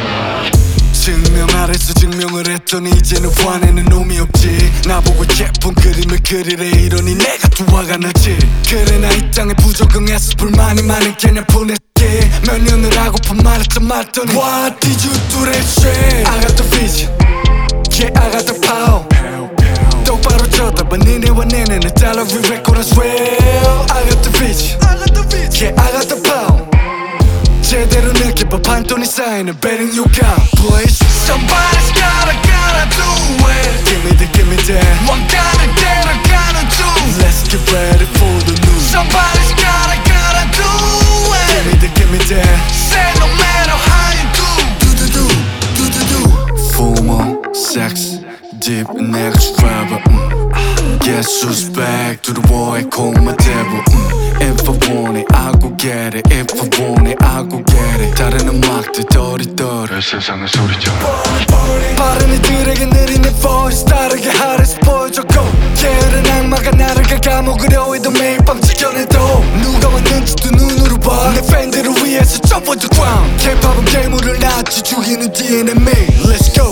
증명하랬어 증명을 했더니 이제는 화내는 놈이 없지. 나보고 예쁜 그림을 그리래 이러니 내가 또 화가 나지. 그래 나 이 땅에 부적응해서 불만이 많은 개냐 보냈게. 몇 년을 하고픈 말했던 말더니 What did you do that shit? I got the vision, yeah I got the power. 똑바로 쳐다봐 니네와 내내는 달러 we record as well. I got the vision, yeah I got the power. 제대로 느껴봐 판돈이 쌓이는 betting you got boys. Somebody's gotta do it. Give me that 왕가는 대로 가는 중. Let's get ready for the news. Somebody's gotta do it. Give me that say no matter how you do. Full moon, sex, deep and extra. Guess who's back to the war and call my devil. If I want it, I go get it. If I want it, I go get it. 다른 음악들 떠리떠리 세상을 소리쳐. 빠른 이들에게 느린 내 voice 다르게 하래서 보여줬고. 게으른 악마가 나를 감옥으려 해도 매일 밤 지켜내도 누가 왔는지 두 눈으로 봐. 내 팬들을 위해서 jump on the ground. K-pop은 괴물을 낳지 죽이는 DNA. Let's go.